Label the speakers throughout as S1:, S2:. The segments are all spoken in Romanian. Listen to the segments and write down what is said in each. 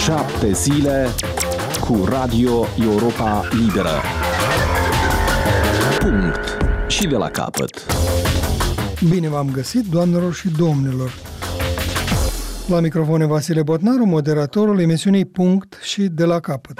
S1: 7 zile cu Radio Europa Liberă. Punct. Și de la capăt.
S2: Bine v-am găsit, doamnelor și domnilor. La microfon Vasile Botnaru, moderatorul emisiunii Punct și de la capăt.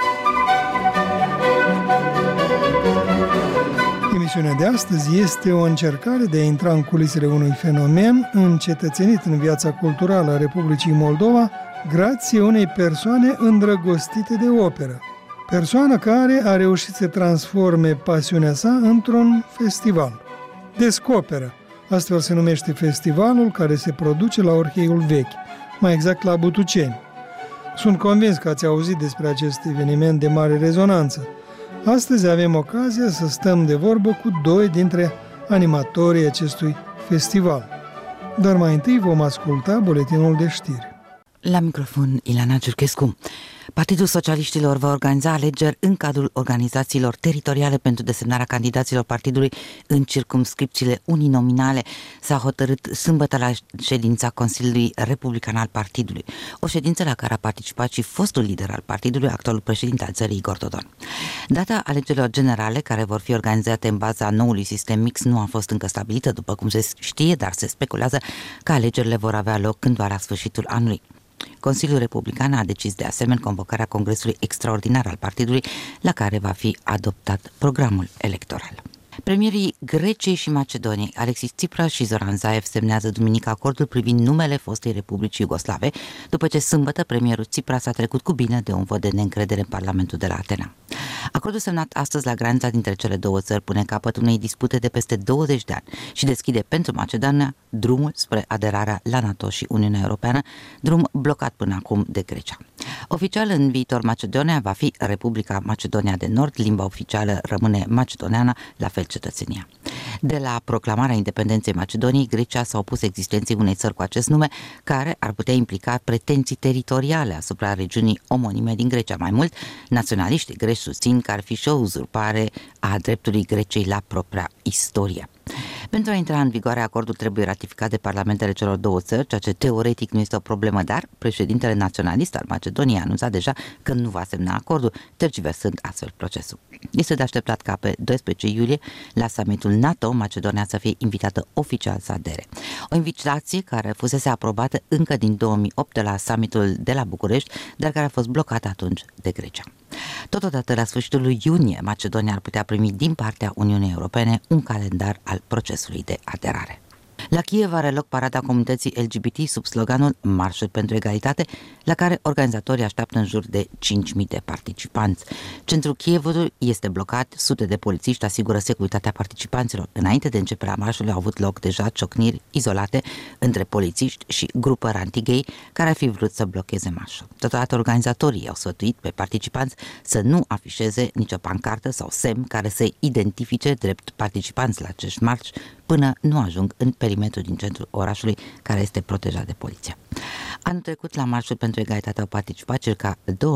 S2: Emisiunea de astăzi este o încercare de a intra în culisele unui fenomen încetățenit în viața culturală a Republicii Moldova, grație unei persoane îndrăgostite de operă. Persoană care a reușit să transforme pasiunea sa într-un festival. Descoperă. Astfel se numește festivalul care se produce la Orheiul Vechi, mai exact la Butuceni. Sunt convins că ați auzit despre acest eveniment de mare rezonanță. Astăzi avem ocazia să stăm de vorbă cu doi dintre animatorii acestui festival. Dar mai întâi vom asculta buletinul de știri.
S3: La microfon, Ileana Ciurchescu. Partidul Socialiștilor va organiza alegeri în cadrul organizațiilor teritoriale pentru desemnarea candidaților partidului în circumscripțiile uninominale. S-a hotărât sâmbătă la ședința Consiliului Republican al partidului, o ședință la care a participat și fostul lider al partidului, actualul președinte al țării, Igor Dodon. Data alegerilor generale, care vor fi organizate în baza noului sistem mix, nu a fost încă stabilită, după cum se știe, dar se speculează că alegerile vor avea loc cândva la sfârșitul anului. Consiliul Republican a decis de asemenea convocarea Congresului Extraordinar al partidului, la care va fi adoptat programul electoral. Premierii Greciei și Macedoniei, Alexis Tsipras și Zoran Zaev, semnează duminică acordul privind numele fostei Republici Iugoslave, după ce sâmbătă premierul Tsipras a trecut cu bine de un vot de neîncredere în Parlamentul de la Atena. Acordul semnat astăzi la granița dintre cele două țări pune capăt unei dispute de peste 20 de ani și deschide pentru Macedonia drumul spre aderarea la NATO și Uniunea Europeană, drum blocat până acum de Grecia. Oficial, în viitor, Macedonia va fi Republica Macedonia de Nord, limba oficială rămâne macedoneana, la fel cetățenia. De la proclamarea independenței Macedoniei, Grecia s-a opus existenței unei țări cu acest nume, care ar putea implica pretenții teritoriale asupra regiunii omonime din Grecia. Mai mult, naționaliștii greci susțin că ar fi și o uzurpare a dreptului Greciei la propria istorie. Pentru a intra în vigoare, acordul trebuie ratificat de parlamentele celor două țări, ceea ce teoretic nu este o problemă, dar președintele naționalist al Macedoniei a anunțat deja că nu va semna acordul, tergiversând astfel procesul. Este de așteptat ca pe 12 iulie, la summitul NATO, Macedonia să fie invitată oficial să adere. O invitație care fusese aprobată încă din 2008 de la summitul de la București, dar care a fost blocată atunci de Grecia. Totodată, la sfârșitul lui iunie, Macedonia ar putea primi din partea Uniunii Europene un calendar al procesului de aderare. La Kiev are loc parada comunității LGBT sub sloganul Marșul pentru Egalitate, la care organizatorii așteaptă în jur de 5.000 de participanți. Centrul Kievului este blocat, sute de polițiști asigură securitatea participanților. Înainte de începerea marșului au avut loc deja ciocniri izolate între polițiști și grupări anti-gay care ar fi vrut să blocheze marșul. Totodată, organizatorii au sfătuit pe participanți să nu afișeze nicio pancartă sau semn care să-i identifice drept participanți la acest marș până nu ajung în perimetrul din centrul orașului, care este protejat de poliție. Anul trecut, la Marșul pentru Egalitate au participat circa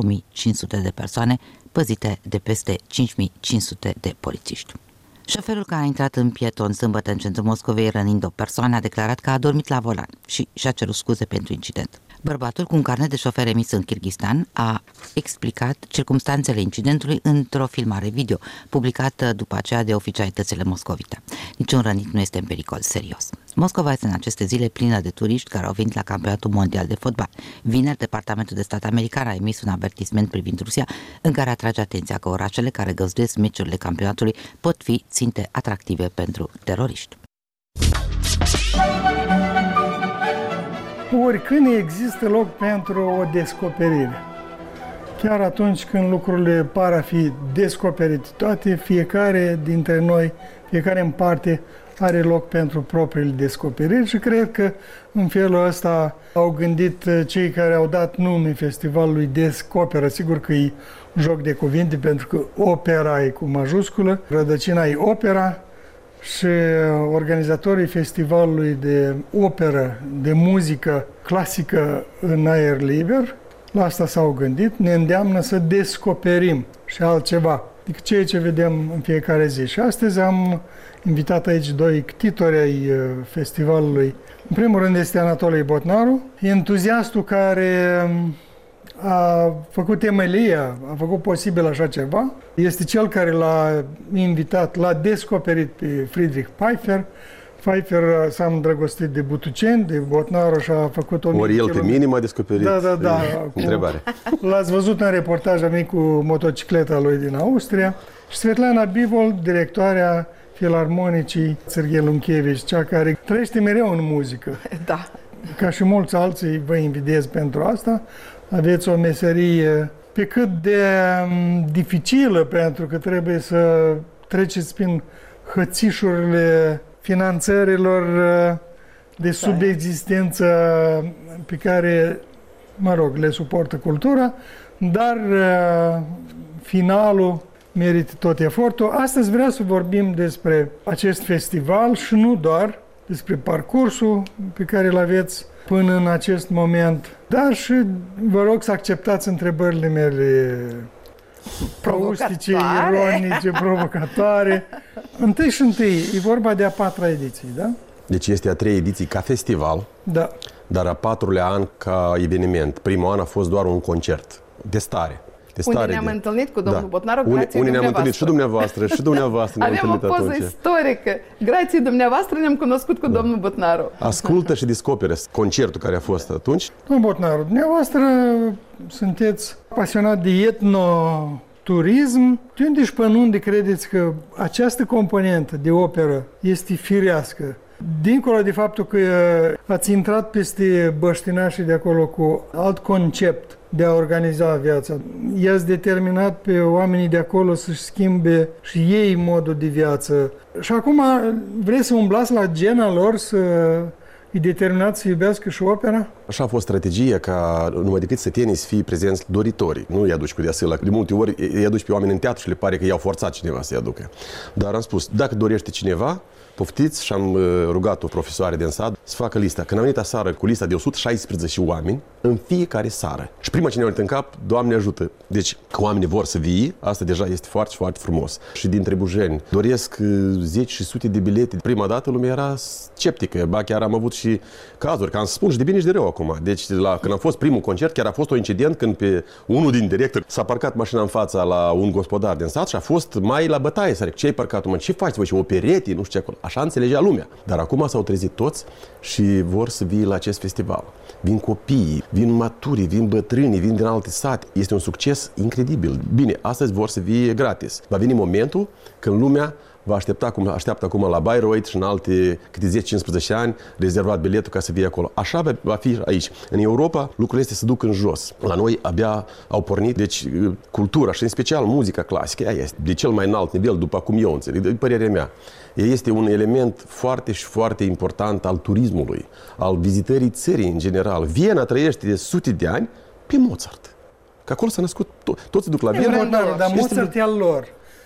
S3: 2500 de persoane, păzite de peste 5500 de polițiști. Șoferul care a intrat în pieton sâmbătă în centrul Moscovei rănind o persoană a declarat că a dormit la volan și și-a cerut scuze pentru incident. Bărbatul, cu un carnet de șofer emis în Kyrgyzstan, a explicat circumstanțele incidentului într-o filmare video, publicată după aceea de oficialitățile moscovite. Niciun rănit nu este în pericol serios. Moscova este în aceste zile plină de turiști care au venit la campionatul mondial de fotbal. Vineri, Departamentul de Stat american a emis un avertisment privind Rusia, în care atrage atenția că orașele care găzduiesc meciurile campionatului pot fi ținte atractive pentru teroriști.
S2: Oricând există loc pentru o descoperire. Chiar atunci când lucrurile par a fi descoperite toate, fiecare dintre noi, fiecare în parte, are loc pentru propriile descoperiri și cred că în felul ăsta au gândit cei care au dat nume festivalului Descoperă. Sigur că e un joc de cuvinte, pentru că opera e cu majusculă, rădăcina e opera, și organizatorii festivalului de operă, de muzică clasică în aer liber, la asta s-au gândit, ne îndeamnă să descoperim și altceva decât ceea ce vedem în fiecare zi. Și astăzi am invitat aici doi ctitori ai festivalului. În primul rând este Anatolii Botnaru, entuziastul care a făcut temelia, a făcut posibil așa ceva. Este cel care l-a invitat, l-a descoperit pe Friedrich Pfeiffer. Pfeiffer s-a îndrăgostit de Butuceni, de Botnaru și a făcut 1000
S4: Ori el pe minim a descoperit.
S2: Da.
S4: Întrebare.
S2: L-ați văzut în reportaj, a venit cu motocicleta lui din Austria. Și Svetlana Bivol, directoarea Filarmonicii Serghei Lunchevici, cea care trăiește mereu în muzică.
S5: Da.
S2: Ca și mulți alții, vă invidiez pentru asta. Aveți o meserie pe cât de dificilă, pentru că trebuie să treceți prin hățișurile finanțărilor de subexistență pe care, mă rog, le suportă cultura, dar finalul merită tot efortul. Astăzi vreau să vorbim despre acest festival și nu doar, despre parcursul pe care îl aveți până în acest moment, dar și vă rog să acceptați întrebările mele proustice, ironice, provocatoare. Întâi și întâi, e vorba de a 4-a ediție, da?
S4: Deci este a 3 ediții ca festival,
S2: Da.
S4: dar a 4-lea an ca eveniment. Primul an a fost doar un concert de stare.
S5: Unde ne-am întâlnit cu domnul Botnaru, grație
S4: Unde ne-am întâlnit și dumneavoastră ne-am
S5: Avem o
S4: întâlnit
S5: poză
S4: atunci.
S5: istorică. Grație dumneavoastră ne-am cunoscut cu domnul Botnaru.
S4: Ascultă și descoperă concertul care a fost atunci.
S2: Domnul Botnaru, dumneavoastră sunteți pasionat de etnoturism. De unde și până unde credeți că această componentă de operă este firească? Dincolo de faptul că ați intrat peste băștinașii de acolo cu alt concept de a organiza viața, i-ați determinat pe oamenii de acolo să-și schimbe și ei modul de viață. Și acum vreți să umblați la gena lor, să îi determinați să iubească și opera?
S4: Așa a fost strategia ca numai decât sătenii să fie prezenți doritorii. Nu îi aduci cu deasila. De multe ori îi aduci pe oameni în teatru și le pare că i-au forțat cineva să-i aducă. Dar am spus, dacă dorește cineva, poftiți, și am rugat o profesoare din sat să facă lista. Când am venit aseară cu lista de 116 oameni, în fiecare sară. Și prima ce ne-a venit în cap, Doamne ajută. Deci, că oamenii vor să vii, asta deja este foarte, foarte frumos. Și dintre bujeni, doresc 10 și sute de bilete. Prima dată lumea era sceptică. Ba, chiar am avut și cazuri, că am să spun și de bine și de rău acum. Deci, când am fost primul concert, chiar a fost un incident când pe unul din directori s-a parcat mașina în fața la un gospodar din sat și a fost mai la bătaie. Să ce ai parcat? Mă, ce faci voi? Și operete, nu știu ce acolo. Așa înțelegea lumea. Dar acum s-au trezit toți și vor să vii la acest festival. Vin copiii, vin maturii, vin bătrânii, vin din alte sate. Este un succes incredibil. Bine, astăzi vor să vie gratis. Va veni momentul când lumea va aștepta cum așteaptă acum la Bayreuth și în alte câte 10-15 ani rezervat biletul ca să vie acolo. Așa va fi aici. În Europa lucrurile este să duc în jos. La noi abia au pornit, deci cultura și în special muzica clasică, ea este de cel mai înalt nivel, după cum eu înțeleg, de părerea mea. Ea este un element foarte și foarte important al turismului, al vizitării țării în general. Viena trăiește de sute de ani pe Mozart. Că acolo s-a născut, toți se duc la Viena.
S2: Dar Mozart e al lor.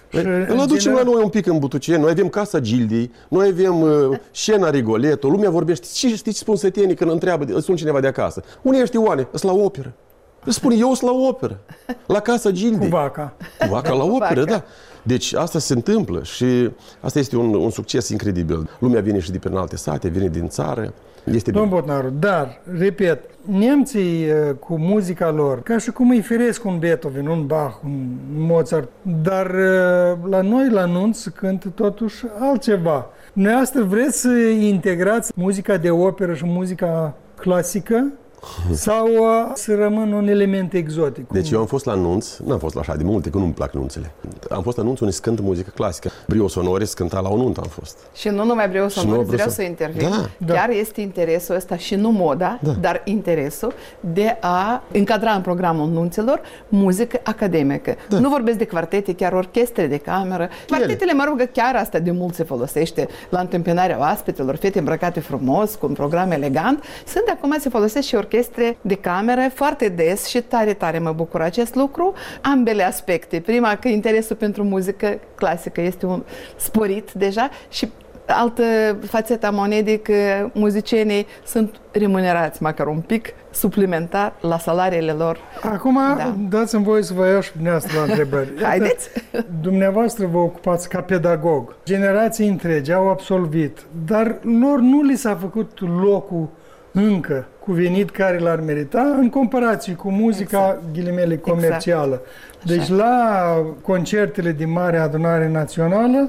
S4: Îl aducem la noi un pic în Butuceni, noi avem Casa Gildiei, noi avem scena Rigoletto, lumea vorbește. Știți ce spun sătenii când îl sun cineva de acasă? Unde ești, Ioane? Îs la operă. Îl spune, eu sunt la operă, la Casa Gildiei.
S2: Cu vaca.
S4: Cu vaca la operă, da. Deci asta se întâmplă și asta este un succes incredibil. Lumea vine și de prin alte sate, vine din țară. Este
S2: Domnul Botnaru, dar, repet, nemții cu muzica lor, ca și cum îi firesc un Beethoven, un Bach, un Mozart, dar la noi, la nunți, cântă totuși altceva. Dumneavoastră vreți să integrați muzica de operă și muzica clasică? Sau să rămână un element exotic?
S4: Deci eu am fost la nunți, n-am fost la așa de multe, că nu-mi plac nunțele. Am fost la nunți unde se cântă muzică clasică. Brio Sonoris cânta la o nuntă am fost.
S5: Și nu numai Brio Sonoris, vreau să intervin.
S4: Da.
S5: Chiar este interesul ăsta și nu moda, dar interesul de a încadra în programul nunților muzică academică. Da. Nu vorbesc de quartete, chiar orchestre de cameră. Quartetele, mă rog, chiar asta de mult se folosește la întâmpinarea oaspetelor, fete îmbrăcate frumos, cu un program elegant. Sunt de acum se folosesc și orchestre de cameră foarte des și tare, tare mă bucur acest lucru. Ambele aspecte. Prima, că interesul pentru muzică clasică este un sporit deja și altă fațetă a monedei, că muzicienii sunt remunerați măcar un pic suplimentar la salariile lor.
S2: Acum dați-mi voie să vă iau și dumneavoastră la întrebări.
S5: Haideți!
S2: Dumneavoastră vă ocupați ca pedagog. Generații întregi au absolvit, dar lor nu li s-a făcut locul încă cu venit care l-ar merita în comparație cu muzica, ghilimele, comercială.
S5: Exact.
S2: Deci la concertele din Marea Adunare Națională,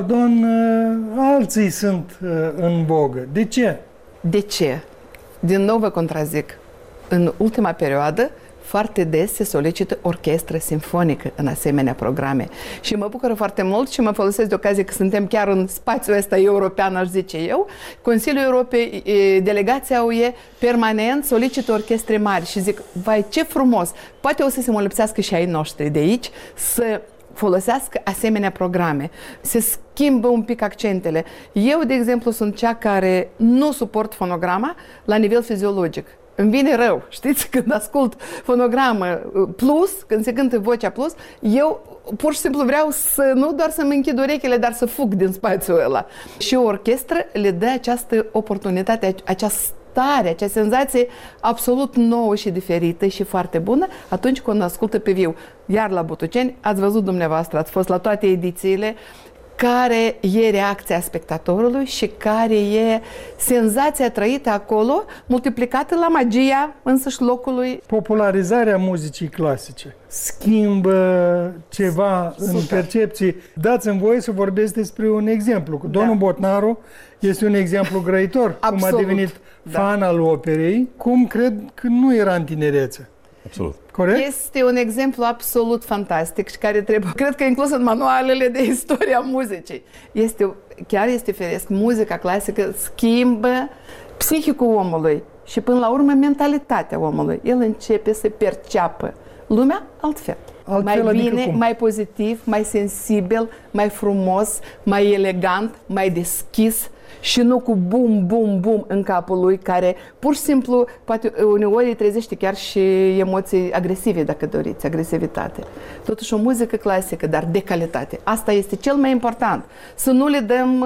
S2: alții sunt în vogă. De ce?
S5: De ce? Din nou vă contrazic. În ultima perioadă, foarte des se solicită orchestră simfonică în asemenea programe. Și mă bucură foarte mult și mă folosesc de ocazie că suntem chiar în spațiul ăsta european, aș zice eu. Consiliul Europei, delegația UE, permanent solicită orchestre mari și zic, vai, ce frumos! Poate o să se molipsească și ai noștri de aici să folosească asemenea programe. Se schimbă un pic accentele. Eu, de exemplu, sunt cea care nu suport fonograma la nivel fiziologic. Îmi vine rău, știți, când ascult fonogramă plus, când se cântă vocea plus, eu pur și simplu vreau să nu doar să-mi închid urechile, dar să fug din spațiul ăla. Și o orchestră le dă această oportunitate, această stare, acea senzație absolut nouă și diferită și foarte bună atunci când ascultă pe viu. Iar la Botuceni, ați văzut dumneavoastră, ați fost la toate edițiile, care e reacția spectatorului și care e senzația trăită acolo, multiplicată la magia însăși locului.
S2: Popularizarea muzicii clasice schimbă ceva în percepții. Dați-mi voie să vorbesc despre un exemplu. Domnul Botnaru este un exemplu grăitor.
S5: Absolut.
S2: Cum a devenit fan al operei, cum cred că nu era în tinerețe.
S4: Absolut.
S2: Corect?
S5: Este un exemplu absolut fantastic și care trebuie, cred că inclus în manualele de istoria muzicii. Chiar este firesc. Muzica clasică schimbă psihicul omului și până la urmă mentalitatea omului. El începe să perceapă lumea altfel. Mai bine, mai pozitiv, mai sensibil, mai frumos, mai elegant, mai deschis. Și nu cu bum, bum, bum în capul lui, care pur și simplu, poate uneori îi trezește chiar și emoții agresive, dacă doriți, agresivitate. Totuși o muzică clasică, dar de calitate. Asta este cel mai important. Să nu le dăm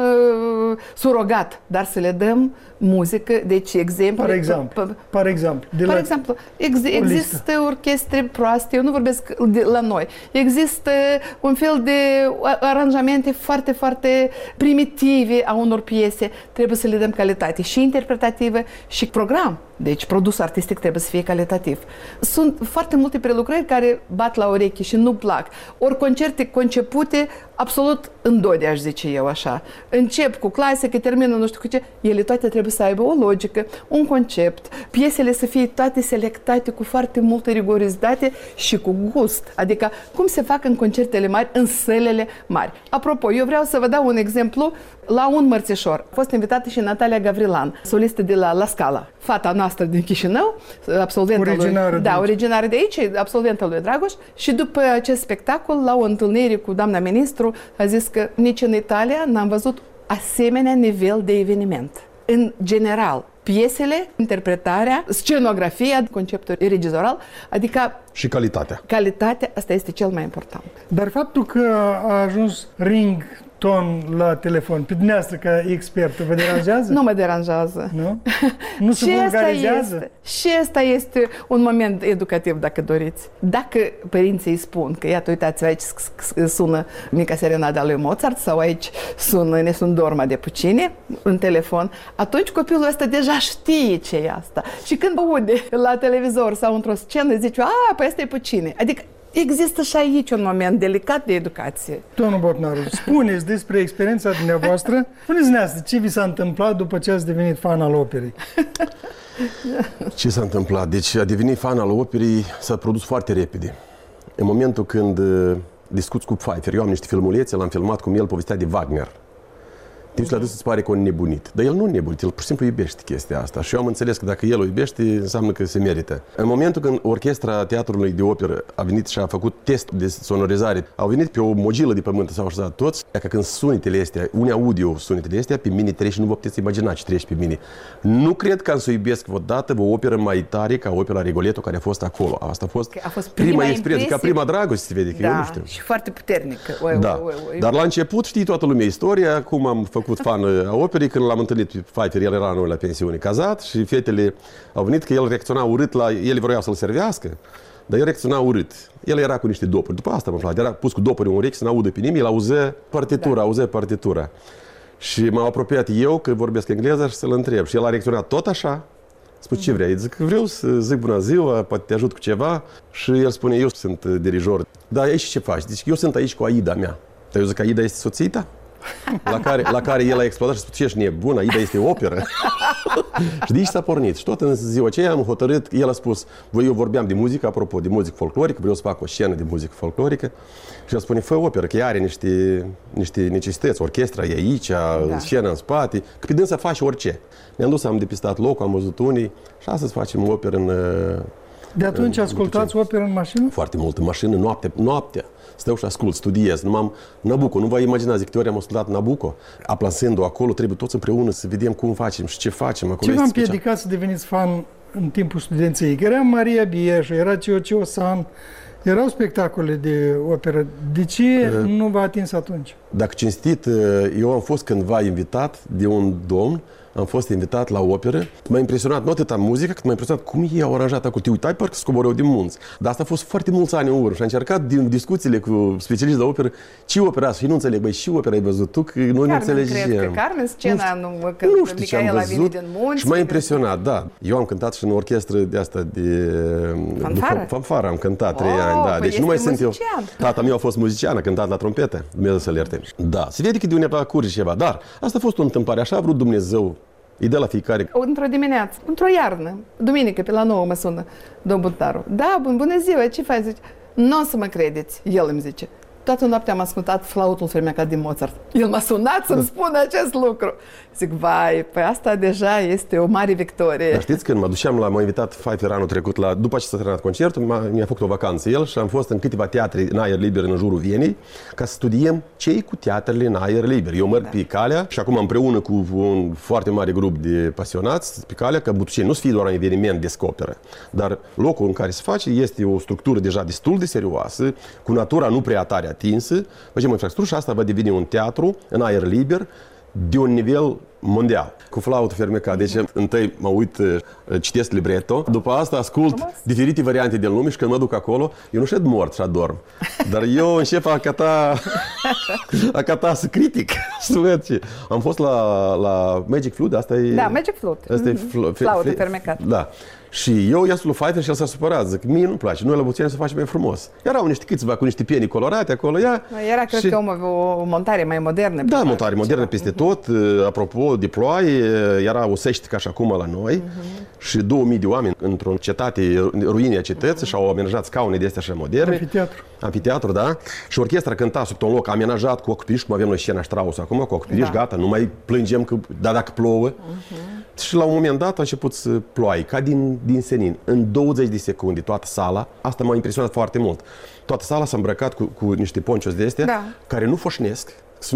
S5: surogat, dar să le dăm muzică, deci exemple.
S2: Par exemplu.
S5: Există orchestre proaste, eu nu vorbesc la noi. Există un fel de aranjamente foarte, foarte primitive a unor piese. Trebuie să le dăm calitate și interpretativă și program. Deci produsul artistic trebuie să fie calitativ. Sunt foarte multe prelucrări care bat la ureche și nu plac. Ori concerte concepute absolut în dode, aș zice eu așa. Încep cu clasică, termină nu știu cu ce. Ele toate trebuie să aibă o logică, un concept. Piesele să fie toate selectate cu foarte multă rigorozitate și cu gust. Adică cum se fac în concertele mari, în sălile mari. Apropo, eu vreau să vă dau un exemplu la un mărțișor. A fost invitată și Natalia Gavrilan, solistă de la Scala. Fata noastră din Chișinău, absolventă originară de aici, absolventă lui Dragoș, și după acest spectacol, la o întâlnire cu doamna ministru, a zis că nici în Italia n-am văzut asemenea nivel de eveniment. În general, piesele, interpretarea, scenografia, conceptul regizoral, adică
S4: și calitatea.
S5: Calitatea, asta este cel mai important.
S2: Dar faptul că a ajuns rington la telefon, pe dumneavoastră ca expertă, vă deranjează?
S5: Nu mă deranjează.
S2: Nu? Nu se vulgarizează?
S5: Și asta este un moment educativ, dacă doriți. Dacă părinții îi spun că, iată, uitați, aici sună Mica Serenada lui Mozart sau aici ne sun Dorma de Puccini în telefon, atunci copilul ăsta deja știe ce e asta. Și când aude la televizor sau într-o scenă, zice, păi ăsta e Puccini. Adică există și aici un moment delicat de educație.
S2: Domnul Botnaru, spuneți despre experiența dumneavoastră. Spuneți-ne ce vi s-a întâmplat după ce ați devenit fan al operei?
S4: Ce s-a întâmplat? Deci a devenit fan al operei s-a produs foarte repede. În momentul când discuți cu Pfeiffer, eu am niște filmulețe, l-am filmat cum el povestea de Wagner. Deci la dânsul îți pare că un nebunit. Dar el nu nebunit, el pur și simplu iubește chestia asta. Și eu am înțeles că dacă el o iubește, înseamnă că se merită. În momentul când orchestra Teatrului de Operă a venit și a făcut test de sonorizare, au venit pe o mogilă de pământ, s-au așezat toți, că când sunetele astea, unii audio sunetele astea, pe mine trece și nu vă puteți imagina ce trece pe mine. Nu cred că am să iubesc vreodată o operă mai tare ca opera Rigoletto care a fost acolo. Asta a fost prima experiență, ca prima dragoste se vede, că eu nu știu.
S5: Și foarte puternică.
S4: Dar la început știi toată lumea istoria, cum am făcut fan a operei, când l-am întâlnit pe Pfeiffer, el era noi la pensiune, cazat, și fetele au venit că el reacționa urât la... Ele vroiau să-l servească, dar el reacționa urât. El era cu niște dopuri. După asta am aflat. Era pus cu dopuri în urechi să n-audă pe nimeni, el auzea partitura. Și m-am apropiat eu, că vorbesc engleză, și să-l întreb. Și el a reacționat tot așa, Spune, ce vrei? Zic, vreau să zic bună ziua, poate te ajut cu ceva. Și el spune, eu sunt dirijor. Da, aici ce faci? Deci eu sunt aici cu Aida mea. Dar eu zic, Aida este soția ta? La care el a explodat și spune, ce ești nebun, Aida este operă. Și de aici s-a pornit. Și tot în ziua aceea am hotărât, el a spus, eu vorbeam de muzică, apropo de muzică folclorică, vreau să fac o scenă de muzică folclorică. Și el spune, fă operă, că ea are niște necesități, orchestra e aici, scena în spate, că pe dânsa faci orice. Ne-am dus, am depistat locul, am văzut unii și astăzi facem operă în...
S2: De atunci ascultați operă în mașină?
S4: Foarte mult, în mașină, noaptea. Stau și ascult, studiez. Nabucco, nu vă imaginați de câte ori am ascultat Nabucco. Aplansându acolo, trebuie toți împreună să vedem cum facem și ce facem. Acolo
S2: ce v-a împiedicat să deveniți fan în timpul studenției? Era Maria Bieșă, era Cio San, erau spectacole de operă. De ce nu v-a atins atunci?
S4: Dacă cinstit, eu am fost cândva invitat de un domn, am fost invitat la operă. M-a impresionat nu atâta muzica, cât m-a impresionat cum ei au aranjat acolo. Te uitai, parcă scoborau din munți. Dar asta a fost foarte mulți ani în urmă și am încercat din discuțiile cu specialiști de operă ce opera și nu înțeleg. Băi, și opera ai văzut tu? Că noi nu înțelegem.
S5: Cred că Carmen, scena când Micaela vine din munți.
S4: Și m-a impresionat, da. Eu am cântat și în orchestră de asta de... Fanfară am cântat 3 ani, da. Deci nu mai sunt eu. Tata meu a fost muzician, a cântat la trompetă. Dumnezeu să-l ierte. Da, se vede că de undeva curge ceva, dar asta a fost o întâmplare, așa a vrut Dumnezeu. Îi dă la fiecare.
S5: Într-o dimineață, într-o iarnă, duminică, pe la 9 mă sună domnul Buntaru. Da, bună ziua, ce faci? Zice, nu o să mă credeți, el îmi zice. Toată noaptea am ascultat flautul fermecat din Mozart. El m-a sunat să-mi spună acest lucru. Zic, vai, păi asta deja este o mare victorie.
S4: Dar știți, când mă duceam m-a invitat Pfeiffer anul trecut, după ce s-a terminat concertul, mi-a făcut o vacanță el și am fost în câteva teatre în aer liber în jurul Vienei ca să studiem ce-i cu teatrele în aer liber. Eu merg pe calea și acum împreună cu un foarte mare grup de pasionați pe calea, că Butuceni nu să fie doar un eveniment descoperă, dar locul în care se face este o structură deja destul de serioasă, cu natura nu prea tare atinsă, facem o infrastructură și asta va deveni un teatru în aer liber de un nivel mondial, cu flaută fermecat. Deci întâi mă uit, citesc libretto, după asta ascult diferite variante din lume și când mă duc acolo, eu nu șed mort și adorm. Dar eu încep a cata să critic. Am fost la Magic Flute, asta e...
S5: Da, Magic Flute.
S4: Asta e
S5: flaută fermecat.
S4: Da. Și eu i-am spus lui Pfeiffer și el s-a supărat. Zic, mie nu-mi place, noi la Butuceni să facem mai frumos. Erau niște câțiva cu niște pieni colorate acolo. Era,
S5: cred că o montare mai modernă.
S4: Da, montare modernă peste tot. Apropo de ploaie, era o sește ca și acum la noi. Și 2000 de oameni într-o cetate, ruinea cetății, și-au amenajat scaune de astea așa moderne. Amfiteatru, da. Și orchestra cânta sub un loc amenajat cu acoperiș, cum avem noi scena Strauss acum, cu acoperiș, gata, nu mai plângem că, dacă plouă. Și la un moment dat a început să ploaie, ca din senin. În 20 de secunde, toată sala, asta m-a impresionat foarte mult. Toată sala s-a îmbrăcat cu niște ponchos de astea, care nu foșnesc.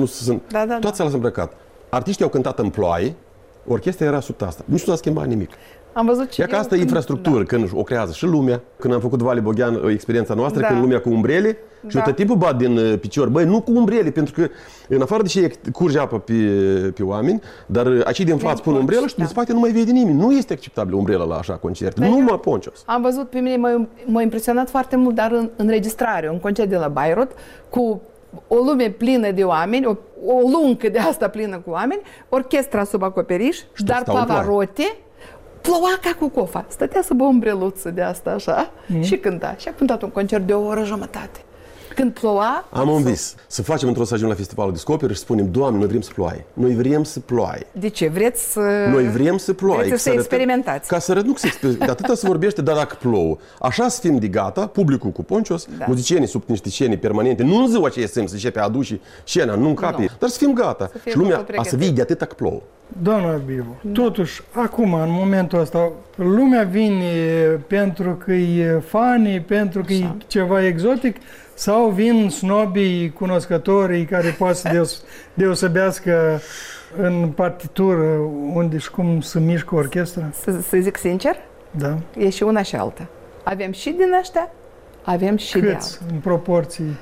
S4: Toată sala s-a îmbrăcat. Artiștii au cântat în ploaie, orchestra era sub asta. Nu s-a schimbat nimic.
S5: Am văzut și
S4: că asta e infrastructură, când o creează și lumea. Când am făcut Vale Boghean, experiența noastră, când lumea cu umbrele, și eu tot timpul bat din picior. Băi, nu cu umbrele, pentru că în afară de ce curge apă pe oameni, dar acei din față pun umbrelă și din spate nu mai vede nimeni. Nu este acceptabil umbrela la așa concerte, numai ponchos.
S5: Am văzut, pe mine m-a impresionat foarte mult, dar în înregistrare, un concert de la Bayreuth, cu o lume plină de oameni, o luncă de asta plină cu oameni, orchestra sub acoperiș, dar Pavarotti ploua ca cu cofa. Stătea sub o umbreluță de asta așa și cânta. Și a cântat un concert de o oră jumătate. Când ploua...
S4: Am un vis. Să facem într-o să ajungem la Festivalul Descoperă și spunem, Doamne, noi vrem să ploaie. Noi vrem să ploaie.
S5: De ce? Vreți să...
S4: Noi vrem să ploaie.
S5: Vreți să experimentați.
S4: Ca să arăt, nu să experimentați. De atâta se vorbește, dar dacă plouă. Așa să fim de gata, publicul cu ponchos, muzicienii sub niște scene permanente. Nu în ziua aceea să începe a aduce scena, nu în capi, dar să fim gata. Și lumea a să vie de atâta că plouă.
S2: Doamna Bivu, totuși, acum, în momentul ăsta, lumea vine pentru că e funny, pentru că e ceva exotic, sau vin snobii cunoscătorii care poate să deosebească în partitură unde și cum se mișcă orchestra?
S5: Să zic sincer?
S2: Da.
S5: E și una și alta. Avem și din ăștia, avem și de alta.
S2: În proporții?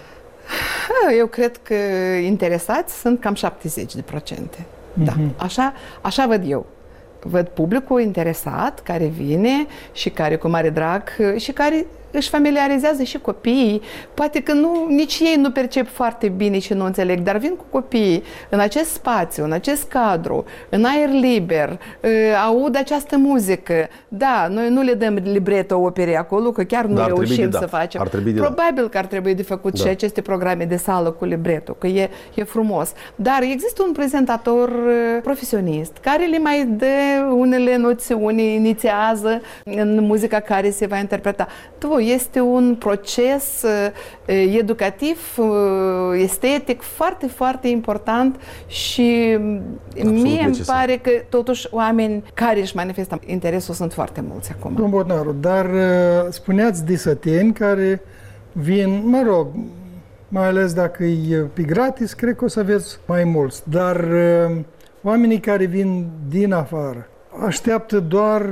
S5: Eu cred că interesați sunt cam 70%. Da, așa văd eu. Văd publicul interesat, care vine și care cu mare drag și care își familiarizează și copiii. Poate că nici ei nu percep foarte bine și nu înțeleg, dar vin cu copiii în acest spațiu, în acest cadru, în aer liber, aud această muzică. Da, noi nu le dăm libreto operei acolo, că chiar nu reușim să facem. Probabil că ar trebui de făcut și aceste programe de sală cu libreto, că e frumos. Dar există un prezentator profesionist care le mai dă unele noțiuni, inițiază în muzica care se va interpreta. Este un proces educativ, estetic, foarte, foarte important și mie îmi pare că totuși oameni care își manifestă interesul sunt foarte mulți acum.
S2: Domnul Botnaru, dar spuneați de săteni care vin, mă rog, mai ales dacă e pe gratis, cred că o să aveți mai mulți, dar oamenii care vin din afară așteaptă doar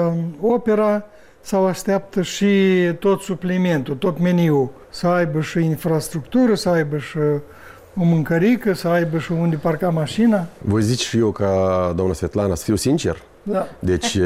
S2: opera sau așteaptă și tot suplimentul, tot meniul, să aibă și infrastructură, să aibă și o mâncărică, să aibă și unde parca mașina?
S4: Voi zici și eu ca doamna Svetlana, să fiu sincer?
S2: Da.
S4: Deci,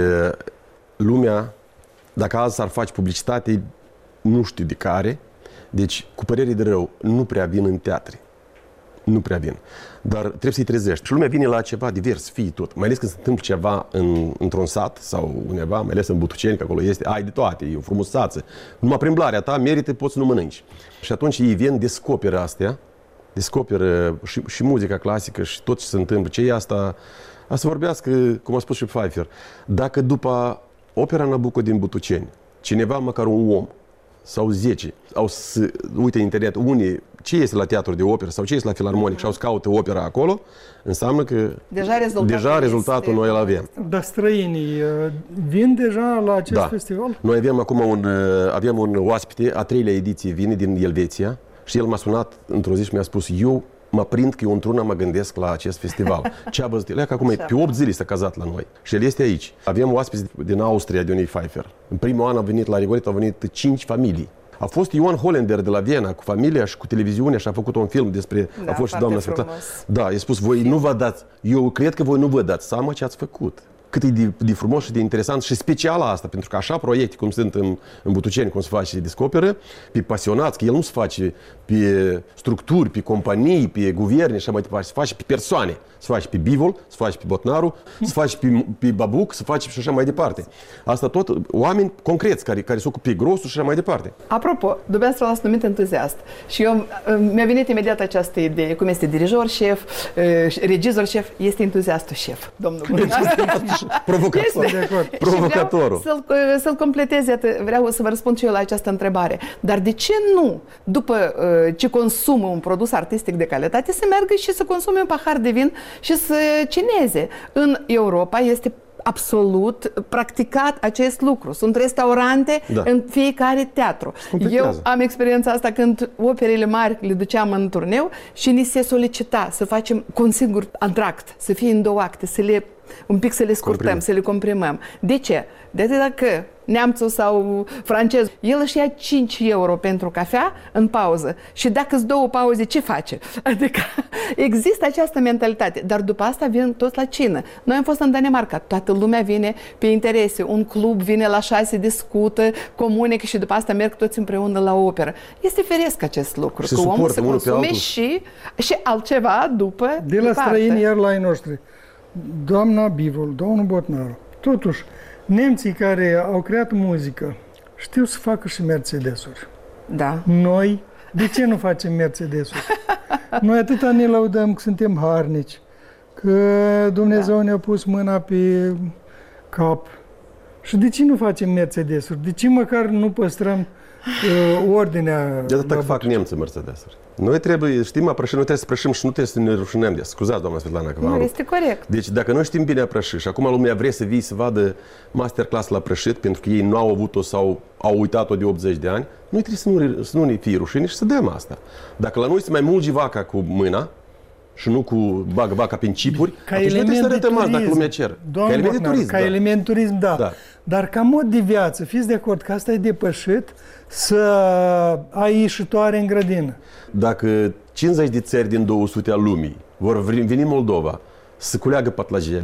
S4: lumea, dacă azi s-ar face publicitate, nu știu de care, deci, cu părere de rău, nu prea vin în teatre. Nu prea vin. Dar trebuie să-i trezești. Și lumea vine la ceva divers, fii tot. Mai ales când se întâmplă ceva într-un sat sau undeva, mai ales în Butuceni, că acolo este, ai de toate, e o frumusață. Numai prin blarea ta merită, poți să nu mănânci. Și atunci ei vin, descoperă astea, descoperă și muzica clasică și tot ce se întâmplă. Ce e asta? A să vorbească, cum a spus și Pfeiffer, dacă după opera Nabucco din Butuceni, cineva, măcar un om, sau 10, au să uite în internet unii ce este la teatru de operă sau ce este la filarmonic și au să caută opera acolo, înseamnă că deja rezultatul noi îl avem.
S2: Dar străinii vin deja la acest festival?
S4: Noi avem acum avem un oaspete, a 3-lea ediție vine din Elveția și el m-a sunat într-o zi și mi-a spus: eu mă prind că eu într-una mă gândesc la acest festival. Ce a văzut el? Că acum pe 8 zile s-a cazat la noi. Și el este aici. Avem oaspeți din Austria, de unii Pfeiffer. În primul an a venit la Rigolet, au venit 5 familii. A fost Ioan Hollander de la Viena cu familia și cu televiziunea și a făcut un film despre... a fost și doamna Svetlana. Da, i-a spus, voi nu vă dați... Eu cred că voi nu vă dați seama ce ați făcut. Cât e de frumos și de interesant și special asta, pentru că așa proiecte cum sunt în Butuceni, cum se face și descoperă, pe pasionați, că el nu se face pe structuri, pe companii, pe guverne și așa mai departe, se face pe persoane. Se face pe Bivol, se face pe Botnaru, se face pe Babuc, se face și așa mai departe. Asta tot oameni concreți care se ocupă pe grosul și așa mai departe.
S5: Apropo, dumneavoastră l-ați numit entuziast și eu mi-a venit imediat această idee, cum este dirijor șef, regizor șef, este entuziastul șef, domnul Botnaru.
S4: Provocatorul.
S5: Să-l completez, vreau să vă răspund și eu la această întrebare. Dar de ce nu, după ce consumă un produs artistic de calitate, să meargă și să consume un pahar de vin și să cineze? În Europa este absolut practicat acest lucru. Sunt restaurante în fiecare teatru. Eu am experiența asta când operele mari le duceam în turneu și ni se solicita să facem cu un singur antract, să fie în 2 acte, un pic să le scurtăm, să le comprimăm. De ce? Dacă neamțul sau francezul, el își ia 5 euro pentru cafea în pauză și dacă îți 2 pauze, ce face? Adică există această mentalitate, dar după asta vin toți la cină. Noi am fost în Danemarca, toată lumea vine pe interese, un club vine la 6, discută, comunică și după asta merg toți împreună la operă. Este firesc acest lucru, că omul se consume și altceva după.
S2: De la străini, iar la ai noștri. Doamna Bivol, domnul Botnaru, totuși, nemții care au creat muzică știu să facă și Mercedes-uri.
S5: Da.
S2: Noi, de ce nu facem Mercedes-uri? Noi atâta ne laudăm că suntem harnici, că Dumnezeu ne-a pus mâna pe cap. Și de ce nu facem Mercedes-uri? De ce măcar nu păstrăm ordinea?
S4: De atât că fac nemții Mercedes-uri. Noi trebuie, știm a prăși, noi trebuie să prășim și nu trebuie să ne rușinăm de asta. Scuzați, doamna Svetlana, că
S5: nu, este corect.
S4: Deci, dacă noi știm bine a prăși și acum lumea vrea să vii să vadă masterclass la prășit, pentru că ei nu au avut-o sau au uitat-o de 80 de ani, noi trebuie să nu ne fie rușine și să dăm asta. Dacă la noi se mai mulgi vaca cu mâna și nu cu bag vaca prin cipuri, atunci nu trebuie să arătăm asta dacă lumea cer.
S2: Ca element de turism, ca element turism, da. Dar ca mod de viață, fiți de acord că asta e depășit să ai ieșitoare în grădină.
S4: Dacă 50 de țări din 200 al lumii vor veni în Moldova să culeagă patlajele,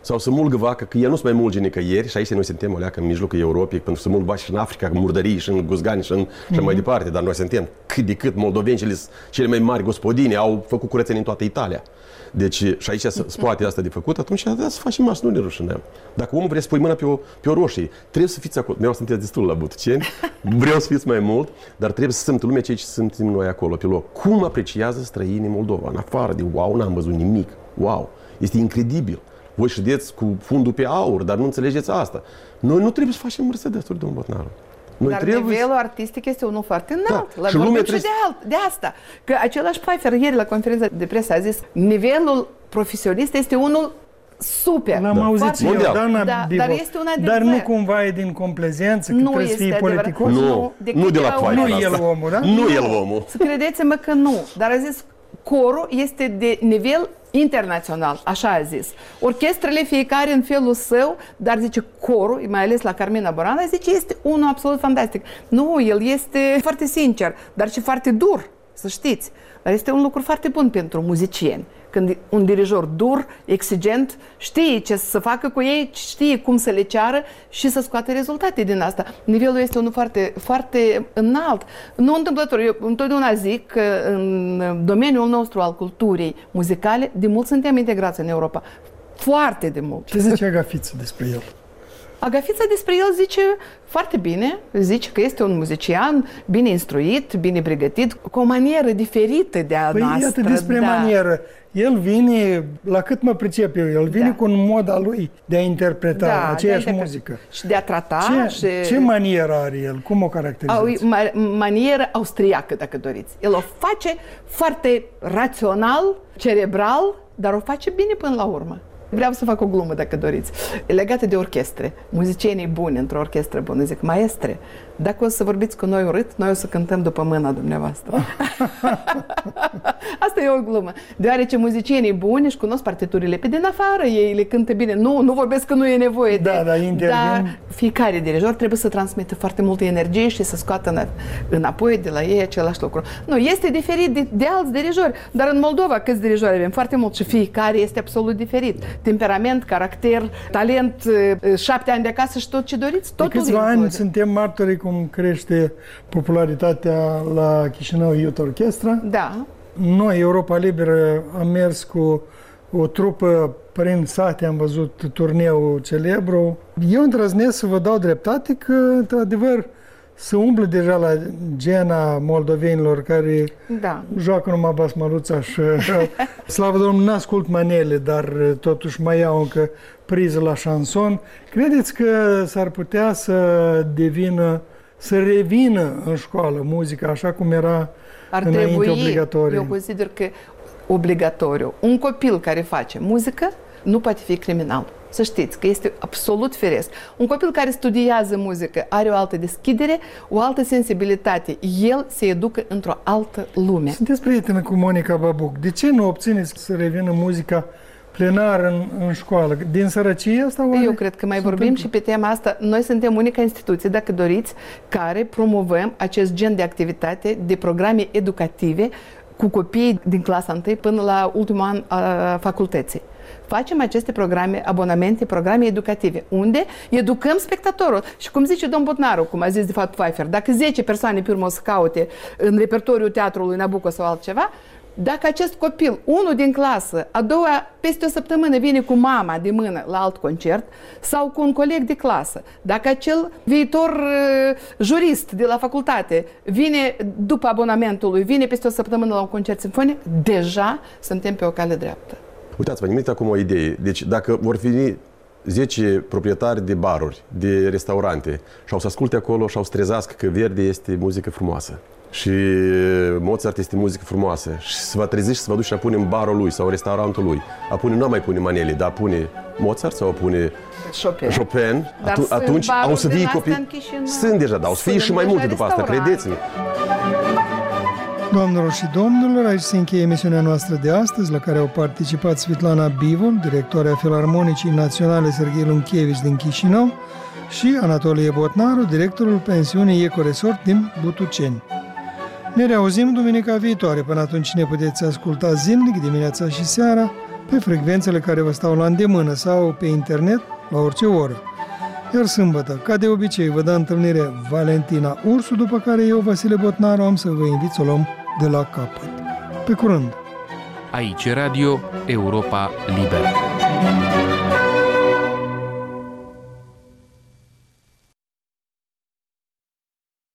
S4: Sau să mulgă vaca, că el nu se mai mulge nicăieri, și aici noi suntem o leacă în mijlocul Europei, pentru să mulg vaci și în Africa, murdării și în Guzgani și mai departe, dar noi suntem cât de cât moldoveni, cele mai mari gospodine, au făcut curățenie în toată Italia. Deci, și aici se poate asta de făcut, atunci da, să facem asta, nu ne rușinăm. Dacă omul vrea să pui mâna pe o roșie, trebuie să fiți acolo. Vreau să sunteți destul la butuceni, vreau să fiți mai mult, dar trebuie să simtă lumea ceea ce simțim noi acolo, pe loc. Cum apreciază străinii Moldova? În afară de wow, n-am văzut nimic. Wow, este incredibil. Voi ședeți cu fundul pe aur, dar nu înțelegeți asta. Noi nu trebuie să facem Mercedes-uri, domnul Botnaru.
S5: Dar nivelul artistic este unul foarte înalt. Da. Și vorbim și de asta. Că același Pfeiffer ieri la conferința de presă a zis nivelul profesionist este unul super.
S2: L-am auzit eu,
S5: dar este un adevăr.
S2: Dar nu cumva e din complezență, că trebuie să fii politicos?
S4: Nu de la Pfeiffer.
S2: Nu el omul, da?
S4: Nu el omul.
S5: Să credeți-mă că nu. Dar a zis corul este de nivel internațional, așa a zis. Orchestrele fiecare în felul său, dar zice corul, mai ales la Carmina Burana, zice este unul absolut fantastic. Nu, el este foarte sincer, dar și foarte dur, să știți. Dar este un lucru foarte bun pentru muzicieni. Când un dirijor dur, exigent, știe ce să facă cu ei, știe cum să le ceară și să scoată rezultate din asta. Nivelul este unul foarte, foarte înalt. Nu întâmplător. Eu întotdeauna zic că în domeniul nostru al culturii muzicale, de mult suntem integrați în Europa. Foarte de mult.
S2: Ce zice Agafiță despre el?
S5: Agafița despre el zice foarte bine, zice că este un muzician bine instruit, bine pregătit, cu o manieră diferită de a noastră.
S2: Iată despre manieră. El vine, la cât mă pricep eu, el vine cu un mod al lui de a interpreta aceeași muzică.
S5: Și de a trata.
S2: Ce manieră are el? Cum o caracterizați?
S5: Manieră austriacă, dacă doriți. El o face foarte rațional, cerebral, dar o face bine până la urmă. Vreau să fac o glumă, dacă doriți. Legată de orchestre. Muzicienii buni într-o orchestră bună, zic, maestre, dacă o să vorbiți cu noi urât, noi o să cântăm după mâna dumneavoastră. Asta e o glumă. Deoarece muzicienii buni își cunosc partiturile pe din afară, ei le cântă bine. Nu vorbesc că nu e nevoie de... Dar fiecare dirijor trebuie să transmită foarte multă energie și să scoată înapoi de la ei același lucru. Nu, este diferit de alți dirijori. Dar în Moldova, câți dirijori avem? Foarte mult și fiecare este absolut diferit. Temperament, caracter, talent, 7 ani de acasă și tot ce doriți.
S2: De câțiva ani suntem martorii cum crește popularitatea la Chișinău Youth Orchestra.
S5: Da.
S2: Noi, Europa Liberă, am mers cu o trupă prin sate, am văzut turneul celebru. Eu îndrăznesc să vă dau dreptate că, într-adevăr, se umblă deja la gena moldovenilor care joacă numai basmăluța și slavă Domnului, n-ascult manele, dar totuși mai iau încă priză la șanson. Credeți că s-ar putea să revină în școală muzica așa cum era înainte obligatorie?
S5: Eu consider că obligatoriu. Un copil care face muzică nu poate fi criminal. Să știți că este absolut firesc. Un copil care studiază muzică are o altă deschidere, o altă sensibilitate. El se educă într-o altă lume.
S2: Sunteți prietenă cu Monica Babuc. De ce nu obțineți să revină muzica plenară în școală? Din sărăcie asta?
S5: Eu cred că mai vorbim și pe tema asta. Noi suntem unica instituție, dacă doriți, care promovăm acest gen de activitate, de programe educative cu copii din clasa 1 până la ultimul an a facultății. Facem aceste programe, abonamente, programe educative, unde educăm spectatorul. Și cum zice domn Botnaru, cum a zis de fapt Pfeiffer, dacă 10 persoane pe urmă o să caute în repertoriul teatrului Nabucco sau altceva, dacă acest copil, unul din clasă, a doua, peste o săptămână vine cu mama de mână la alt concert sau cu un coleg de clasă, dacă acel viitor jurist de la facultate vine după abonamentul lui, vine peste o săptămână la un concert simfonic, deja suntem pe o cale dreaptă.
S4: Uitați-vă, nimeni acum o idee. Deci dacă vor fi 10 proprietari de baruri, de restaurante și au să asculte acolo și au să trezească că Verdi este muzică frumoasă și Mozart este muzică frumoasă și se va trezi și se va duce și a pune în barul lui sau în restaurantul lui. Nu mai pune manele, dar pune Mozart sau pune Chopin. Atunci au să fie copii. Sunt deja, dar au să fie și mai multe după asta, credeți-mă.
S2: Doamnelor și domnilor, aici se încheie emisiunea noastră de astăzi, la care au participat Svitlana Bivol, directoarea Filarmonicii Naționale Serghei Lunchevici din Chișinău, și Anatolie Botnaru, directorul pensiunii Ecoresort din Butuceni. Ne reauzim duminica viitoare. Până atunci ne puteți asculta zilnic, dimineața și seara, pe frecvențele care vă stau la îndemână sau pe internet la orice oră. Iar sâmbătă, ca de obicei, vă dă întâlnire Valentina Ursu, după care eu, Vasile Botnaru, am să vă invit să o luăm de la capăt. Pe curând!
S1: Aici Radio Europa Liberă.